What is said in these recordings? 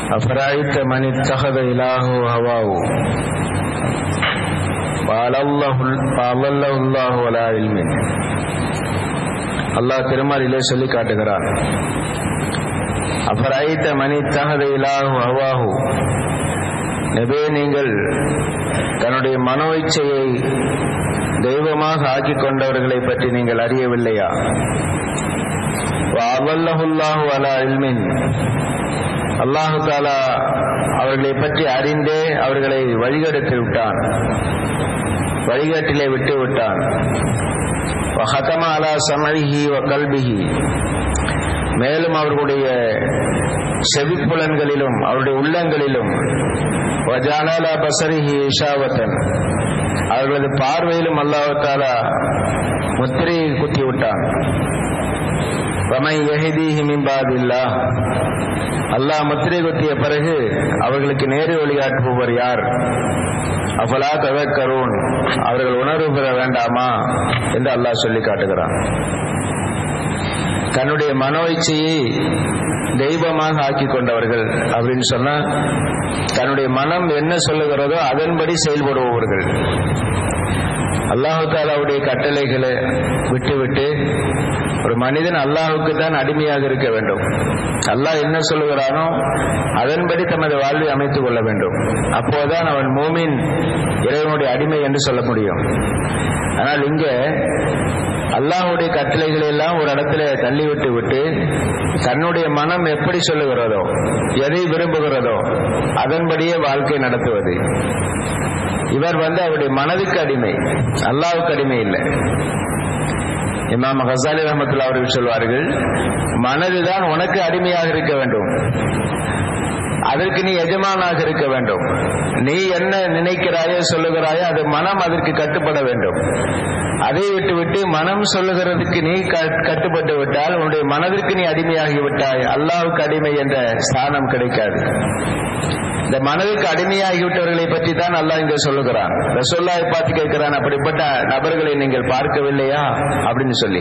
أفرأيت من اتخذ إلهه هواه وأضله الله على علم. அல்லாஹ் திருமறையிலே சொல்லி காட்டுகிறார், அஃபரைத மன் இத்தஹத இலாஹு ஹவாஹு, நபியே நீங்கள் தன்னுடைய மனோ இச்சையை தெய்வமாக ஆக்கிக் கொண்டவர்களை பற்றி நீங்கள் அறியவில்லையா? வஅல்லல்லாஹு அலா இல்மின், அல்லாஹு தஆலா அவர்களை பற்றி அறிந்தே அவர்களை வழிகெடுத்து விட்டான், வழிகாட்டிலே விட்டு விட்டான். வஹதம அலா சமஇஹி வ கல்பிஹி, மேலும் அவர்களுடைய செவிப்புலன்களிலும் அவருடைய உள்ளங்களிலும் வஜஅல அலா பஸரிஹி இஷாவத்தன், அவர்களது பார்வையிலும் அல்லாஹ் தஆலா முத்திரையை குத்தி விட்டான். வமன் யஹ்தீஹி மின் பாதில்லாஹ், அல்லாஹ் முத்திரை குத்திய பிறகு அவர்களுக்கு நேரு வழிகாட்டுபவர் யார்? அஃபலா ததக்கரூன், அவர்கள் உணர்வு பெற வேண்டாமா என்று அல்லாஹ் சொல்லி காட்டுகிறான். தன்னுடைய மனோ இச்சையை தெய்வமாக ஆக்கி கொண்டவர்கள் அப்படின்னு சொன்னா, தன்னுடைய மனம் என்ன சொல்லுகிறதோ அதன்படி செயல்படுபவர்கள். அல்லாஹு தஆலாவுடைய கட்டளைகளை விட்டுவிட்டு ஒரு மனிதன் அல்லாஹுக்கு தான் அடிமையாக இருக்க வேண்டும். அல்லாஹ் என்ன சொல்லுகிறானோ அதன்படி தமது வாழ்வை அமைத்துக் கொள்ள வேண்டும். அப்போதான் அவன் மூமின், இறைவனுடைய அடிமை என்று சொல்ல முடியும். ஆனால் இங்க அல்லாஹுடைய கட்டளைகளை எல்லாம் ஒரு இடத்துல தள்ளிவிட்டு விட்டு தன்னுடைய மனம் எப்படி சொல்லுகிறதோ, எதை விரும்புகிறதோ அதன்படியே வாழ்க்கை நடத்துவது. இவர் அவருடைய மனதுக்கு அடிமை, அல்லாஹ்வுக்கு அடிமை இல்லை. இமாம் கசாலி ரஹ்மத்துல்லாஹி அவர்கள் சொல்வார்கள், மனதுதான் உனக்கு அடிமையாக இருக்க வேண்டும், அதற்கு நீ எஜமானாக இருக்க வேண்டும். நீ என்ன நினைக்கிறாயோ சொல்லுகிறாயோ அது மனம் அதற்கு கட்டுப்பட வேண்டும். அதை விட்டுவிட்டு மனம் சொல்லுகிறதுக்கு நீ கட்டுப்பட்டு விட்டால் உன்னுடைய மனதிற்கு நீ அடிமையாகி விட்டாய், அல்லாஹ்வுக்கு அடிமை என்ற ஸ்தானம் கிடைக்காது. இந்த மனதுக்கு அடிமையாகிவிட்டவர்களை பற்றி தான் அல்லாஹ் இங்க சொல்லுகிறான். ரசூலுல்லாஹை பார்த்து கேட்கிறான், அப்படிப்பட்ட நபர்களை நீங்கள் பார்க்கவில்லையா அப்படின்னு சொல்லி.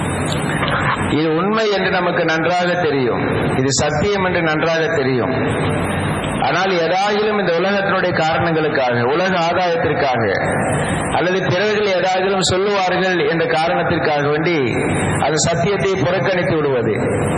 இது உண்மை என்று நமக்கு நன்றாக தெரியும், இது சத்தியம் என்று நன்றாக தெரியும். ஆனால் ஏதாகிலும் இந்த உலகத்தினுடைய காரணங்களுக்காக, உலக ஆதாயத்திற்காக அல்லது பிறர்கள் ஏதாகிலும் சொல்லுவார்கள் என்ற காரணத்திற்காக வேண்டி அது சத்தியத்தை புறக்கணித்து விடுவது,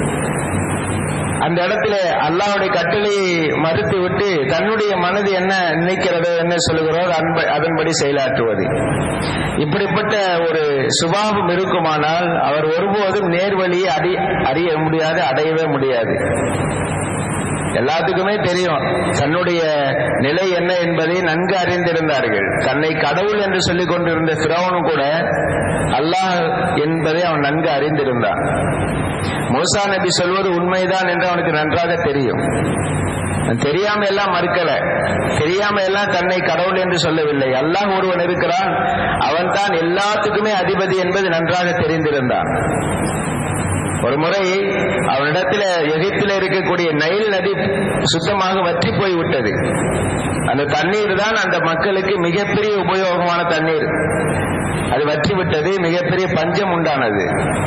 அந்த இடத்துல அல்லாஹ்வுடைய கட்டளையை மறுத்து விட்டு தன்னுடைய மனது என்ன நினைக்கிறதோ என்ன சொல்லுகிறதோ அதன்படி செயலாற்றுவது, இப்படிப்பட்ட ஒரு சுபாவம் இருக்குமானால் அவர் ஒருபோதும் நேர்வழியை அறிய முடியாது, அடையவே முடியாது. எல்லாத்துக்குமே தெரியும் தன்னுடைய நிலை என்ன என்பதை நன்கு அறிந்திருந்தார்கள். தன்னை கடவுள் என்று சொல்லிக் கொண்டிருந்த ஃபிரௌனும் கூட அல்லாஹ் என்பதை அவன் நன்கு அறிந்திருந்தான். மூசா நபி சொல்வது உண்மைதான் என்று அவனுக்கு நன்றாக தெரியும். தெரியாம எல்லாம் மறுக்கல, தெரியாம எல்லாம் தன்னை கடவுள் என்று சொல்லவில்லை. அல்லாஹ் ஒருவன் இருக்கிறான், அவன் தான் எல்லாத்துக்குமே அதிபதி என்பது நன்றாக தெரிந்திருந்தான். ஒரு முறை அவனிடத்தில் எகிப்தில் இருக்கக்கூடிய நைல் நதி சுத்தமாக வற்றி போய்விட்டது. அந்த தண்ணீர் தான் அந்த மக்களுக்கு மிகப்பெரிய உபயோகமான தண்ணீர். அது வற்றி விட்டது, மிகப்பெரிய பஞ்சம் உண்டானது.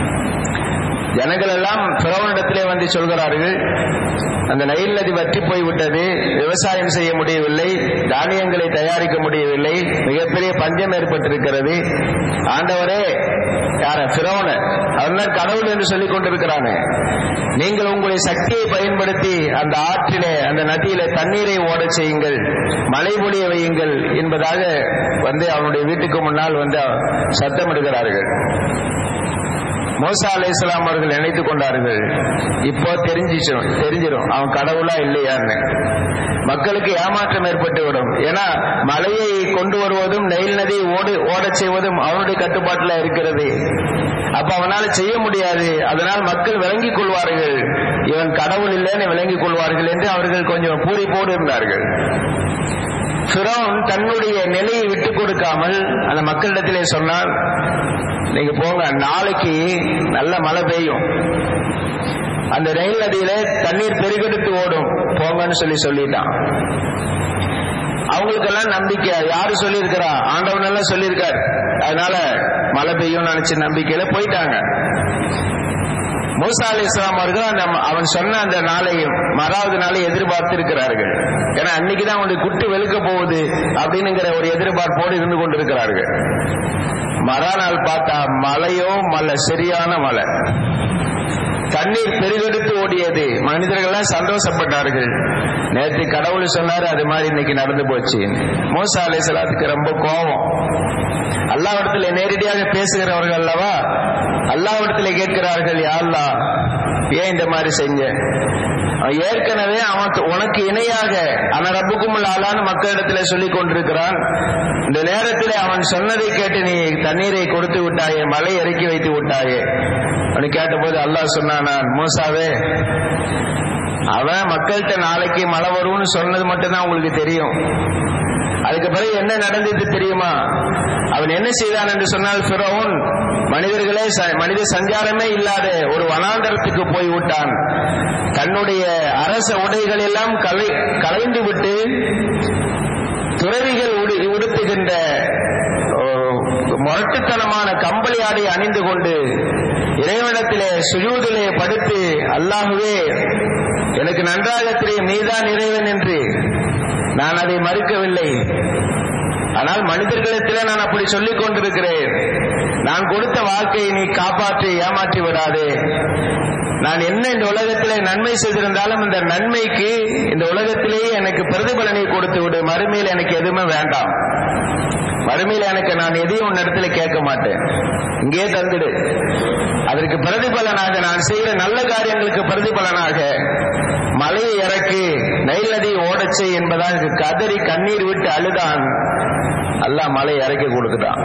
ஜனங்கள் எல்லாம் ஃபிரௌனிடத்திலே சொல்கிறார்கள், அந்த நைல் நதி வற்றி போய்விட்டது, விவசாயம் செய்ய முடியவில்லை, தானியங்களை தயாரிக்க முடியவில்லை, மிகப்பெரிய பஞ்சம் ஏற்பட்டிருக்கிறது. ஆண்டவரே, யார ஃபிரௌன், அவன் கடவுள் என்று சொல்லிக் கொண்டிருக்கிறாங்க, நீங்கள் உங்களுடைய சக்தியை பயன்படுத்தி அந்த ஆற்றிலே அந்த நதியிலே தண்ணீரை ஓடச் செய்யுங்கள், மழை பொழிய வையுங்கள் என்பதாக அவனுடைய வீட்டுக்கு முன்னால் சத்தமிடுகிறார்கள். மூசா அலைஹிஸ்ஸலாம் அவர்கள் நினைத்துக் கொண்டார்கள், இப்போ தெரிஞ்சிடும் அவன் கடவுளா இல்லையான்னு. மக்களுக்கு ஏமாற்றம் ஏற்பட்டுவிடும். ஏன்னா மழையை கொண்டு வருவதும் நைல் நதியை ஓடச் செய்வதும் அவனுடைய கட்டுப்பாட்டில் இருக்கிறது. அப்ப அவனால் செய்ய முடியாது. அதனால் மக்கள் விளங்கிக் கொள்வார்கள், இவன் கடவுள் இல்லைன்னு விளங்கிக் கொள்வார்கள் என்று அவர்கள் கொஞ்சம் பூரிப்போடு இருந்தார்கள். ஃபிரௌன் தன்னுடைய நிலையை விட்டுக் கொடுக்காமல் அந்த மக்களிடத்திலே சொன்னார், நீங்க போங்க, நாளைக்கு நல்ல மழை பெய்யும், அந்த நைல் நதியில தண்ணீர் பெருகெடுத்து ஓடும், போங்கன்னு சொல்லிட்டான். அவங்களுக்கெல்லாம் நம்பிக்கை. யாரு சொல்லியிருக்கிறா? ஆண்டவன் எல்லாம் சொல்லியிருக்காரு. அதனால மழை பெய்யும் நினைச்ச நம்பிக்கையில போயிட்டாங்க. மூசா அலைஹிஸ்ஸலாம் அவர்கள் அவன் சொன்ன அந்த நாளையும் மறாவது நாளை எதிர்பார்த்து இருக்கிறார்கள். ஏன்னா அன்னைக்குதான் அவனுடைய குட்டு வெளுக்க போகுது அப்படின்னுங்கிற ஒரு எதிர்பார்ப்போடு இருந்து கொண்டிருக்கிறார்கள். மறுநாள் பார்த்தா மழையோ மழை, சரியான மழை, தண்ணீர் பெருகெடுத்து ஓடியது. மனிதர்கள் சந்தோஷப்பட்டார்கள். நேற்று கடவுள் சொன்னாரு, அது மாதிரி இன்னைக்கு நடந்து போச்சு. மூசா அலைஹிஸ்ஸலாத்துக்கு ரொம்ப கோபம். அல்லாஹ்விடத்துல நேரடியாக பேசுகிறவர்கள் அல்லவா, அல்லாஹ்விடத்துல கேட்கிறார்கள், யா அல்லாஹ் ஏன் இந்த மாதிரி செஞ்ச? ஏற்கனவே அவன் உனக்கு இணையாக ஆனா ரப்புக்கும் ஆளான்னு மக்களிடத்துல சொல்லிக் கொண்டிருக்கிறான். இந்த நேரத்தில் அவன் சொன்னதை கேட்டு நீ தண்ணீரை கொடுத்து விட்டாயே, மழை இறக்கி வைத்து விட்டாயே அப்படி கேட்டபோது அல்லாஹ் சொன்னான், மூசாவே அவன் மக்கள்கிட்ட நாளைக்கு மழை வரும்னு சொன்னது மட்டும்தான் உங்களுக்கு தெரியும். அதுக்கு பிறகு என்ன நடந்தது தெரியுமா? அவன் என்ன செய்தான் என்று சொன்னால், ஃபிரௌன் மனிதர்களே மனித சஞ்சாரமே இல்லாத ஒரு வனாந்தரத்துக்கு போய் விட்டான். தன்னுடைய அரச உடைகள் எல்லாம் களைந்து விட்டு துறவிகள் உடுத்துகின்ற முரட்டுத்தனமான கம்பளி ஆடை அணிந்து கொண்டு இறைவனத்திலே சுஜூதிலே படுத்து, அல்லாஹுவே எனக்கு நன்றாக தெரியும் நீதான் இறைவன் என்று, நான் அதை மறுக்கவில்லை. ஆனால் மனிதர்களிடத்திலே நான் அப்படி சொல்லிக் கொண்டிருக்கிறேன். நான் கொடுத்த வாக்கை நீ காப்பாற்றி ஏமாற்றி விடாதே. நான் என்ன இந்த உலகத்திலே நன்மை செய்திருந்தாலும் இந்த நன்மைக்கு இந்த உலகத்திலேயே எனக்கு பிரதிபலனை கொடுத்து விடு. மறுமையில் எனக்கு எதுவுமே வேண்டாம். மறுமையில் எனக்கு நான் எதையும் உன்னிடத்துல கேட்க மாட்டேன். இங்கே தந்துடு. அதற்கு பிரதிபலனாக நான் செய்கிற நல்ல காரியங்களுக்கு பிரதிபலனாக மலையை இறக்கி நைல் நதியை ஓடச்சை என்பதாக கதறி கண்ணீர் விட்டு அழுதான். அல்லாஹ் மலையை இறக்கி கொடுத்துட்டான்.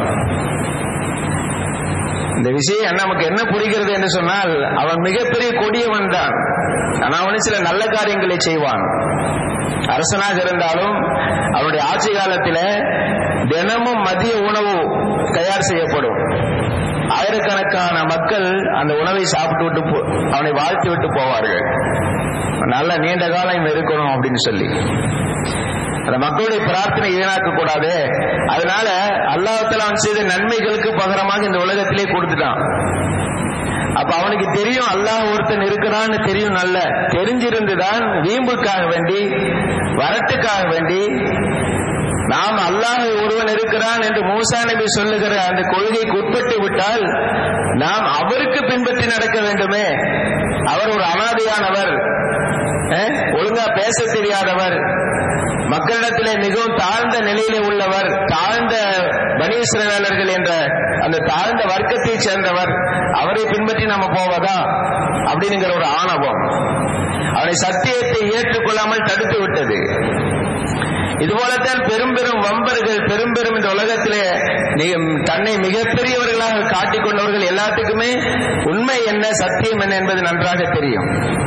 இந்த விஷயம் நமக்கு என்ன புரிகிறது என்று சொன்னால், அவன் மிகப்பெரிய கொடியவன் தான். ஆனா அவனு சில நல்ல காரியங்களை செய்வான். அரசனாக இருந்தாலும் அவனுடைய ஆட்சி காலத்தில் தினமும் மதிய உணவு தயார் செய்யப்படும். ஆயிரக்கணக்கான மக்கள் அந்த உணவை சாப்பிட்டு விட்டு அவனை வாழ்த்தி விட்டு போவார்கள். நல்ல நீண்ட காலம் இருக்கணும் அப்படின்னு சொல்லி அந்த மக்களுடைய பிரார்த்தனை வீணாக்க கூடாது. அதனால அல்லாஹ் தஆலா அவன் செய்த நன்மைகளுக்கு பகரமாக இந்த உலகத்திலே கொடுத்துட்டான். அப்ப அவனுக்கு தெரியும் அல்லாஹ் ஒருத்தன் இருக்கிறான்னு தெரியும். நல்ல தெரிஞ்சிருந்துதான் வீம்புக்காக வேண்டி வரட்டுக்காக வேண்டி நாம் அல்லாஹ் ஒருவன் இருக்கிறான் என்று மூசா நபி சொல்லுகிற அந்த கொள்கைக்கு உட்பட்டு விட்டால் நாம் அவருக்கு பின்பற்றி நடக்க வேண்டுமே. அவர் ஒரு அனாதையானவர், ஒழுங்கா பேச தெரியாதவர், மக்களிடத்திலே மிகவும் தாழ்ந்த நிலையிலே உள்ளவர், தாழ்ந்த பனி இஸ்ரவேலர்கள் என்ற அந்த தாழ்ந்த வர்க்கத்தை சேர்ந்தவர், அவரை பின்பற்றி நம்ம போவதா அப்படிங்கிற ஒரு ஆணவம் அவனை சத்தியத்தை ஏற்றுக்கொள்ளாமல் தடுத்து விட்டது. இதுபோலத்தான் பெரும் பெரும் வம்பர்கள், பெரும் பெரும் இந்த உலகத்திலே தன்னை மிகப்பெரியவர்களாக காட்டிக்கொண்டவர்கள் எல்லாத்துக்குமே உண்மை என்ன சத்தியம் என்ன என்பது நன்றாக தெரியும்.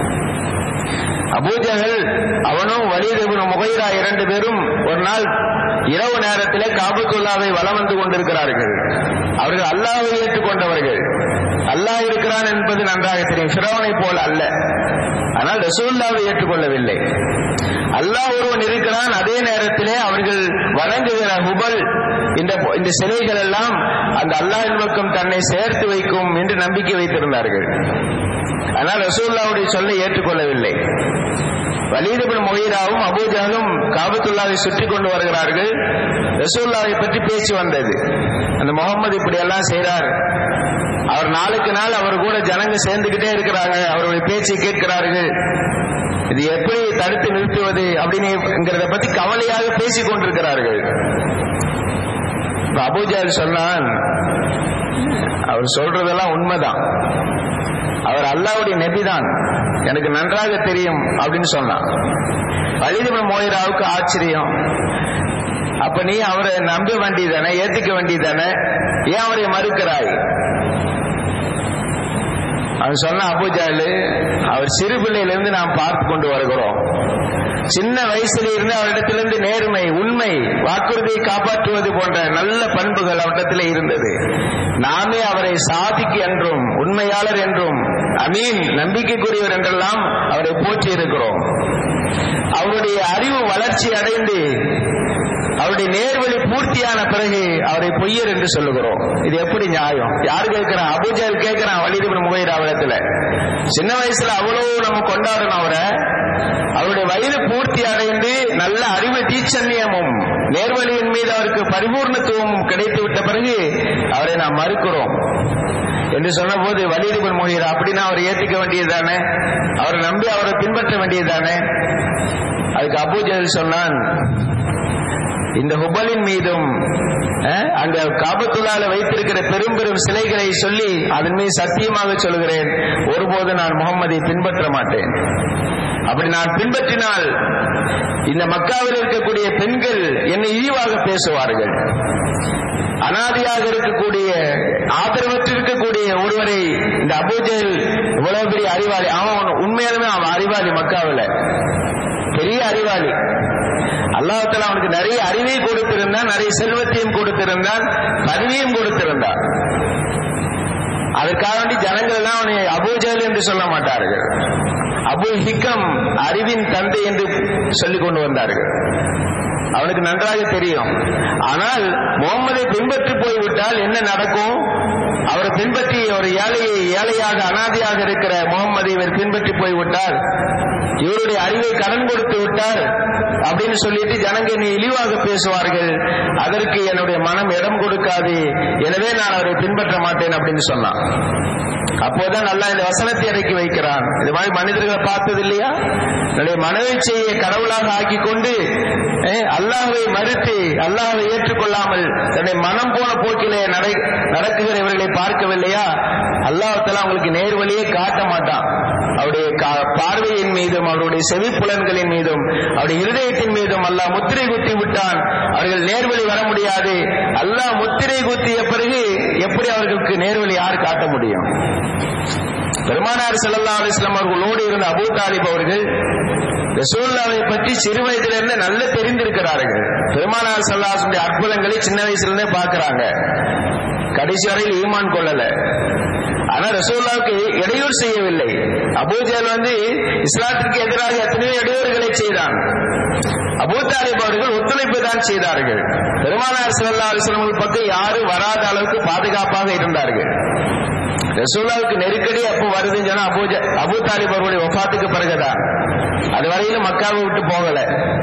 அபூஜஹல் அவனும் வலீத் இப்னு முகைரா இரண்டு பேரும் ஒரு நாள் இரவு நேரத்திலே காபத்துல்லாவை வலம் வந்து கொண்டிருக்கிறார்கள். அவர்கள் அல்லாஹ்வை ஏற்றுக்கொண்டவர்கள், அல்லாஹ் இருக்கிறான் என்பது நன்றாக தெரியும். ஃபிரௌனை போல அல்ல, ஆனால் ரசூலுல்லாஹ்வை ஏற்றுக்கொள்ளவில்லை. அல்லாஹ் ஒருவன் இருக்கிறான். அதே நேரத்திலே அவர்கள் வணங்குகிற ஹுபல் இந்த சிலைகள் எல்லாம் அந்த அல்லாஹ்வின் பக்கம் தன்னை சேர்த்து வைக்கும் என்று நம்பிக்கை வைத்திருந்தார்கள். ஆனால் ரசூலுல்லாஹ்வுடைய சொல்லை ஏற்றுக்கொள்ளவில்லை. வலீத் இப்னு முகைராவும் அபூஜஹலும் காபத்துல்லாவை சுற்றி கொண்டு வருகிறார்கள். ரசூலுல்லாஹை பற்றி பேச்சு வந்தது. அந்த முகமது இப்படி எல்லாம் செய்றார், அவர் நாளுக்கு நாள் அவர் கூட ஜனங்க சேர்ந்துகிட்டே இருக்கிறாங்க, அவருடைய பேச்சை கேட்கிறார்கள், இது எப்படி தடுத்து நிறுத்துவது அப்படிங்கிறத பத்தி கவலையாக பேசிக் கொண்டிருக்கிறார்கள். அபூஜஹல் சொன்னான், அவர் சொல்றதெல்லாம் உண்மைதான், அவர் அல்லாஹ்வுடைய நபிதான், எனக்கு நன்றாக தெரியும் அப்படின்னு சொன்னான். வலீத் இப்னு முகைராவுக்கு ஆச்சரியம். அப்ப நீ அவரை நம்ப வேண்டியதானே, ஏத்துக்க வேண்டியதானே, ஏன் அவரை மறுக்கிறாய்? அவன் சொன்ன, அபூஜஹல் அவர் சிறு பிள்ளையிலிருந்து நாம் பார்த்து கொண்டு வருகிறோம். சின்ன வயசுல இருந்து அவரிடத்திலிருந்து நேர்மை, உண்மை, வாக்குறுதியை காப்பாற்றுவது போன்ற நல்ல பண்புகள் அவரிடத்தில் இருந்தது. நாமே அவரை சாதிக்கு என்றும் உண்மையாளர் என்றும் அமீன் நம்பிக்கைக்குரியவர் என்றெல்லாம் அவரை போற்றி இருக்கிறோம். அவருடைய அவருடைய அறிவு வளர்ச்சி அடைந்து அவருடைய நேர்வழி பூர்த்தியான பிறகு அவரை பொய்யர் என்று சொல்லுகிறோம். இது எப்படி நியாயம்? யார் கேட்கிறான்? அபூஜஹல் கேட்கிறான் வலீத் இப்னு முகைரா அவரிடத்துல. சின்ன வயசுல அவ்வளவு நம்ம கொண்டாடணும் அவரை. அவருடைய வயது பூர்த்தி அடைந்து நல்ல அறிவு தீட்சண்யமும் நேர்வழியின் மீது அவருக்கு பரிபூர்ணத்துவமும் கிடைத்து விட்ட பிறகு அவரை நாம் மறுக்கிறோம் என்று சொன்ன போது வலீத் இப்னு முகைரா அப்படின்னா அவரை ஏற்றுக்க வேண்டியதுதானே, அவரை நம்பி அவரை பின்பற்ற வேண்டியதுதானே? அதுக்கு அபூஜஹல் சொன்னான், இந்த ஹுபலின் மீதும் அங்க காபத்துல்லால வைத்திருக்கிற பெரும் பெரும் சிலைகளை சொல்லி அதன் மீது சத்தியமாக சொல்கிறேன், ஒருபோது நான் முகம்மதை பின்பற்ற மாட்டேன். அப்படி நான் பின்பற்றினால் இந்த மக்காவில் இருக்கக்கூடிய பெண்கள் என்னை இழிவாக பேசுவார்கள். அனாதியாக இருக்கக்கூடிய ஆதரவற்று இருக்கக்கூடிய ஒருவரை இந்த அபூஜஹல் இவ்வளவு பெரிய அறிவாளி, அவன் உண்மையாலுமே அவன் அறிவாளி, மக்காவில் பெரிய அறிவாளி. அல்லாஹ் தஆலா அவனுக்கு நிறைய அறிவை கொடுத்திருந்தான், நிறைய செல்வத்தையும் கொடுத்திருந்தான், பதவியும் கொடுத்திருந்தான். அதற்காக வேண்டி ஜனங்கள் எல்லாம் அவனை அபூஜஹல் என்று சொல்ல மாட்டார்கள், அபுல் ஹிக்கம் அறிவின் தந்தை என்று சொல்லிக் கொண்டு வந்தார்கள். அவனுக்கு நன்றாக தெரியும். ஆனால் முகம்மதை பின்பற்றி போய்விட்டால் என்ன நடக்கும்? அவரை பின்பற்றி ஒரு ஏழையாக அனாதையாக இருக்கிற முகம்மதை இவர் பின்பற்றி போய்விட்டால், இவருடைய அறிவை கடன் கொடுத்து விட்டார் அப்படின்னு சொல்லிட்டு ஜனங்க என்னை இழிவாக பேசுவார்கள், அதற்கு என்னுடைய மனம் இடம் கொடுக்காது, எனவே நான் அவரை பின்பற்ற மாட்டேன் அப்படின்னு சொன்னான். அப்போதான் அல்லாஹ் இந்த வசனத்தை இறக்கி வைக்கிறான். இது மாதிரி மனிதர்களை பார்த்தது இல்லையா? என்னுடைய மனவீச்சையை கடவுளாக ஆக்கி கொண்டு அல்லாஹ்வை மறுத்து அல்லாஹ்வை ஏற்றுக்கொள்ளாமல் தன்னுடைய மனம் போன போக்கிலே நடக்குகிற இவர்களை பார்க்கவில்லையா? அல்லாஹ் தஆலா அவங்களுக்கு நேர்வழியை காட்ட மாட்டான். அவருடைய பார்வையின் மீதும் அவருடைய செவிப்புலன்களின் மீதும் அவருடைய இருதயத்தின் மீதும் அல்லாஹ் முத்திரை குத்தி விட்டான். அவர்கள் நேர்வழி வர முடியாது. அல்லாஹ் முத்திரை குத்திய பிறகு எப்படி அவர்களுக்கு நேர்வழி யார் காட்ட முடியும்? பெருமானார் ஸல்லல்லாஹு அலைஹி வஸல்லம் அவர்களோடு இருந்த அபூ தாலிப் அவர்கள் ரசூலுல்லாஹை பற்றி சிறு வயதிலிருந்து நல்ல தெரிந்திருக்கிறார்கள். பெருமானார் ஸல்லல்லாஹு அலைஹி வஸல்லம் அற்புதங்களை சின்ன வயசுலேருந்தே பார்க்கிறாங்க. கடைசி வரையில் ஈமான் கொள்ளல. ஆனா ரசூலுல்லாஹ்வுக்கு இடையூறு செய்யவில்லை. அபூஜஹல் இஸ்லாத்திற்கு எதிராக எத்தனையோ இடையூறுகளை செய்தான். அபூ தாலிப் அவர்கள் ஒத்துழைப்பு தான் செய்தார்கள். பெருமானார் ஸல்லல்லாஹு அலைஹி வஸல்லம் பக்கம் யாரும் வராத அளவுக்கு பாதுகாப்பாக இருந்தார்கள். ரசூலுல்லாஹ்வுக்கு நெருக்கடி அப்போ வருதுன்னு சொன்னா அபூ தாலிப் அவர்களுடைய வஃபாத்துக்கு பிறகுதான். அது வரையிலும் மக்காவை விட்டு போகல.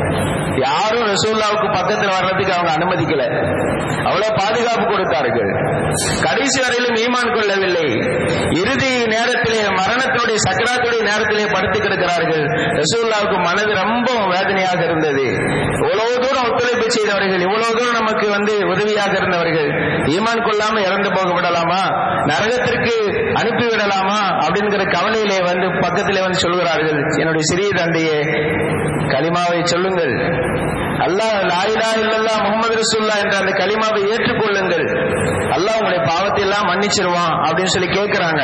யாரும் ரசூலுல்லாஹ்வுக்கு பக்கத்தில் வர்றதுக்கு அவங்க அனுமதிக்கல. அவ்வளவு பாதுகாப்பு கொடுத்தார்கள். கடைசி வரையிலும் ஈமான் கொள்ளவில்லை. இறுதி நேரத்திலே மரணத்துடைய சக்கராத்துடைய நேரத்திலே படுத்து கிடக்கிறார்கள். ரசூலுல்லாஹ்வுக்கு மனது ரொம்ப வேதனையாக இருந்தது. இவ்வளவு தூரம் ஒத்துழைப்பு செய்தவர்கள், இவ்வளவு தூரம் நமக்கு உதவியாக இருந்தவர்கள் ஈமான் கொள்ளாம இறந்து போக விடலாமா, நரகத்திற்கு அனுப்பி விடலாமா அப்படிங்கிற கவலையிலே பக்கத்திலே சொல்கிறார்கள், என்னுடைய சிறிய தந்தையே கலிமாவை சொல்லுங்கள், அல்லாஹ் லா இலாஹ இல்லல்லாஹ் முஹம்மது ரசூலுல்லாஹ் என்ற அந்த கலிமாவை ஏற்றுக்கொள்ளுங்கள், அல்லாஹ் உங்களுடைய பாவத்தை எல்லாம் மன்னிச்சிருவான் அப்படின்னு சொல்லி கேட்கிறாங்க.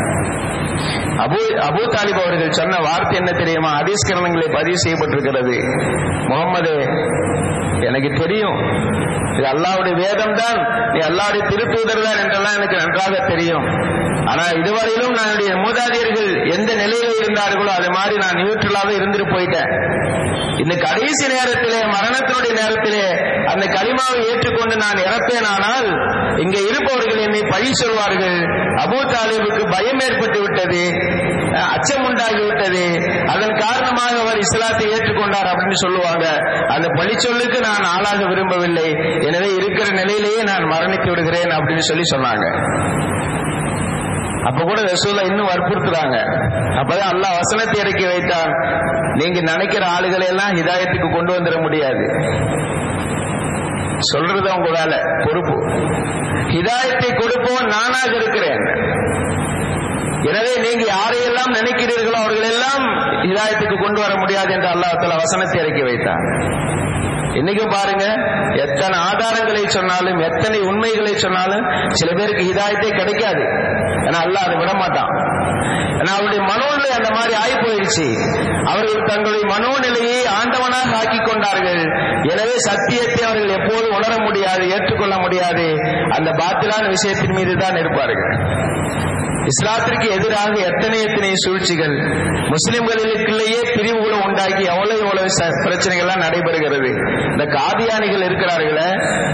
அபூ தாலிப் அவர்கள் சொன்ன வார்த்தை என்ன தெரியுமா? ஹதீஸ் கிரந்தங்களில் பதிவு செய்யப்பட்டிருக்கிறது. முகம்மது, எனக்கு தெரியும் இது அல்லாஹ்வுடைய வேதம் தான், நீ அல்லாஹ்வுடைய திருத்தூதர் தான் என்றெல்லாம் எனக்கு நன்றாக தெரியும். ஆனா இதுவரையிலும் என்னுடைய மூதாதையர்கள் எந்த நிலையில இருந்தார்களோ அது மாதிரி நான் நியூட்ரலாக இருந்துட்டு போயிட்டேன். இந்த கடைசி நேரத்திலே மரணத்தினுடைய நேரத்திலே அந்த கலிமாவை ஏற்றுக்கொண்டு நான் இறப்பேனானால் இங்க இருப்பவர்கள் என்னை பழி சொல்வார்கள். அபூ தாலிபுக்கு பயம் ஏற்பட்டு விட்டது, அச்சம் உண்டாகிவிட்டது, அதன் காரணமாக அவர் இஸ்லாத்தை ஏற்றுக்கொண்டார் அப்படின்னு சொல்லுவாங்க. அந்த பழி சொல்லுக்கு நான் ஆளாக விரும்பவில்லை, எனவே இருக்கிற நிலையிலேயே நான் மரணித்து விடுகிறேன் அப்படின்னு சொன்னாங்க. அப்ப கூட ரசூலுல்லாஹ் இன்னும் வற்புறுத்துறாங்க. அப்பதான் அல்லாஹ் வசனத்தை இறக்கி வைத்தான், நீங்க நினைக்கிற ஆளுகளை எல்லாம் ஹிதாயத்துக்கு கொண்டு வந்துட முடியாது, சொல்றது உங்க வேலை, பொறுப்பு. ஹிதாயத்தை கொடுப்பவன் நானாக இருக்கிறேன். எனவே நீங்க யாரையெல்லாம் நினைக்கிறீர்களோ அவர்கள் எல்லாம் ஹிதாயத்துக்கு கொண்டு வர முடியாது என்று அல்லாஹ் தஆலா வசனத்தை இறக்கி வைத்தான். இன்னைக்கும் பாருங்க, எத்தனை ஆதாரங்களை சொன்னாலும் எத்தனை உண்மைகளை சொன்னாலும் சில பேருக்கு ஹிதாயத்தே கிடைக்காது. ஏன்னா அல்லாஹ் அதை விட மாட்டான். ஏன்னா அவருடைய மனோநிலை அந்த மாதிரி ஆகி போயிடுச்சு. அவர்கள் தங்களுடைய மனோநிலையை ஆண்டவனாக ஆக்கி கொண்டார்கள். எனவே சத்தியத்தை அவர்கள் எப்போதும் உணர முடியாது, ஏற்றுக்கொள்ள முடியாது. அந்த பாத்திலான விஷயத்தின் மீது தான் இருப்பார்கள். இஸ்லாத்திற்கு எதிராக எத்தனை சூழ்ச்சிகள், முஸ்லிம்களுக்குள்ளேயே பிரிவுகளை உண்டாக்கி எவ்வளவு இவ்வளவு பிரச்சனைகள்லாம் நடைபெறுகிறது. இந்த காதியானிகள் இருக்கிறார்களே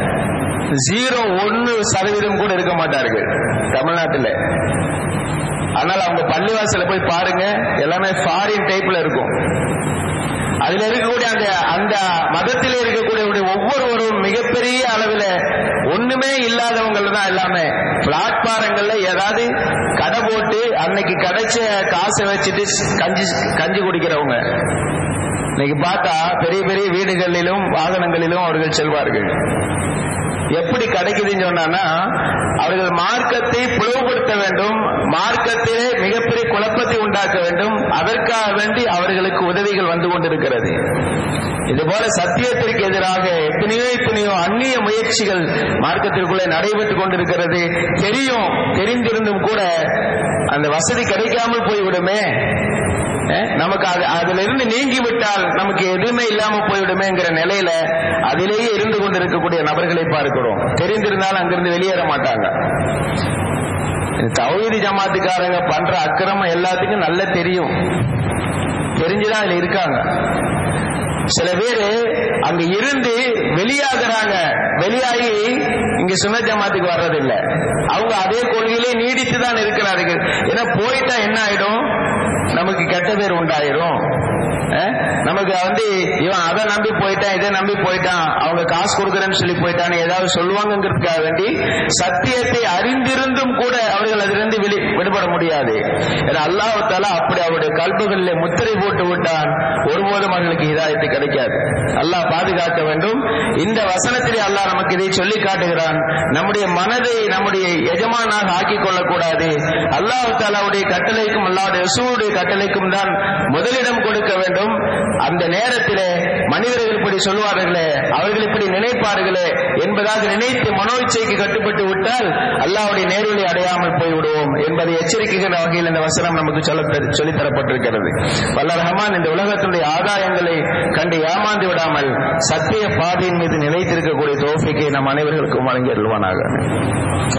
0.1% கூட இருக்க மாட்டார்கள் தமிழ்நாட்டில். ஆனால் அவங்க பள்ளிவாசல போய் பாருங்க, எல்லாமே ஃபாரின் டைப்ல இருக்கும். அதுல இருக்கக்கூடிய அந்த மதத்திலே இருக்கக்கூடிய ஒவ்வொருவரும் மிகப்பெரிய அளவில் ஒண்ணுமே இல்லாதவங்க தான். எல்லாமே பிளாட்பாரங்கள்ல ஏதாவது கடை போட்டு அன்னைக்கு கிடைச்ச காசை வச்சுட்டு கஞ்சி குடிக்கிறவங்க. இன்னைக்கு பார்த்தா பெரிய பெரிய வீடுகளிலும் வாகனங்களிலும் அவர்கள் செல்வார்கள். எப்படி கிடைக்குதுன்னு சொன்னா, அவர்கள் மார்க்கத்தை பிளவுபடுத்த வேண்டும், மார்க்கத்திலே மிகப்பெரிய குழப்பத்தை உண்டாக்க வேண்டும். அதற்காக வேண்டி அவர்களுக்கு உதவிகள் வந்து கொண்டிருக்கிறது. இதுபோல சத்தியத்திற்கு எதிராக எத்தனையோ அந்நிய முயற்சிகள் மார்க்கத்திற்குள்ளே நடைபெற்றுக் கொண்டிருக்கிறது. தெரிந்திருந்தும் கூட அந்த வசதி கிடைக்காமல் போய்விடுமே, நமக்கு அதுல இருந்து நீங்கிவிட்டால் நமக்கு எதுவுமே இல்லாம போய்விடுமேங்கிற நிலையில அதிலேயே இருந்து கொண்டிருக்கக்கூடிய நபர்களை பார்க்கிறோம். தெரிந்திருந்தாலும் அங்கிருந்து வெளியேற மாட்டாங்க. தௌஹீத் ஜமாத்துக்காரங்க பண்ற அக்கிரமம் எல்லாத்துக்கும் நல்லா தெரிஞ்சுதான் அதுல இருக்காங்க. சில பேரு அங்க இருந்து வெளியாகிறாங்க, வெளியாகி இங்க சுன்னத் ஜமாத்துக்கு வர்றதில்லை. அவங்க அதே கொள்கையிலே நீடித்து தான் இருக்கிறார்கள். ஏன்னா போயிட்டா என்ன ஆயிடும், நமக்கு கெட்ட பேர் உண்டாயிரும். நமக்கு இவன் அதை நம்பி போயிட்டான், இதை நம்பி போயிட்டான், அவங்க காசு கொடுக்கறேன்னு சொல்லி போயிட்டான்னு ஏதாவது சொல்லுவாங்கிறதுக்காக வேண்டி சத்தியத்தை அறிந்திருந்தும் கூட அவர்கள் அதிலிருந்து விடுபட முடியாது. ஏன்னா அல்லாஹ் தஆலா அப்படி அவருடைய கல்புகளிலே முத்திரை போட்டு விட்டான். ஒருபோதும் அவர்களுக்கு ஹிதாயத்து கிடைக்காது. அல்லாஹ் பாதுகாக்க வேண்டும். இந்த வசனத்திலே அல்லாஹ் நமக்கு இதை சொல்லி காட்டுகிறான். நம்முடைய மனதை நம்முடைய எஜமானாக ஆக்கிக் கொள்ளக்கூடாது. அல்லாஹ் தஆலாவுடைய கட்டளைக்கும் அல்லாஹ்வுடைய ரசூலுடைய கட்டளைக்கும் தான் முதலிடம் கொடுக்க வேண்டும். அந்த நேரத்திலே மனிதர்கள் இப்படி சொல்வார்களே, அவர்கள் இப்படி நினைப்பார்களே என்பதாக நினைத்து மனோ இச்சைக்கு கட்டுப்பட்டு விட்டால் அல்லாஹ்வுடைய நேர்வழி அடையாமல் போய்விடுவோம் என்பதை எச்சரிக்கைகிற வகையில் இந்த வசனம் நமக்கு சொல்லித்தரப்பட்டிருக்கிறது. வல்ல ரஹ்மான் இந்த உலகத்தினுடைய ஆதாயங்களை கண்டு ஏமாந்து விடாமல் சத்திய பாதையின் மீது நிலைத்திருக்கக்கூடிய தௌஃபீக்கை நம் அனைவர்களுக்கும் வழங்கி அருள்வானாக.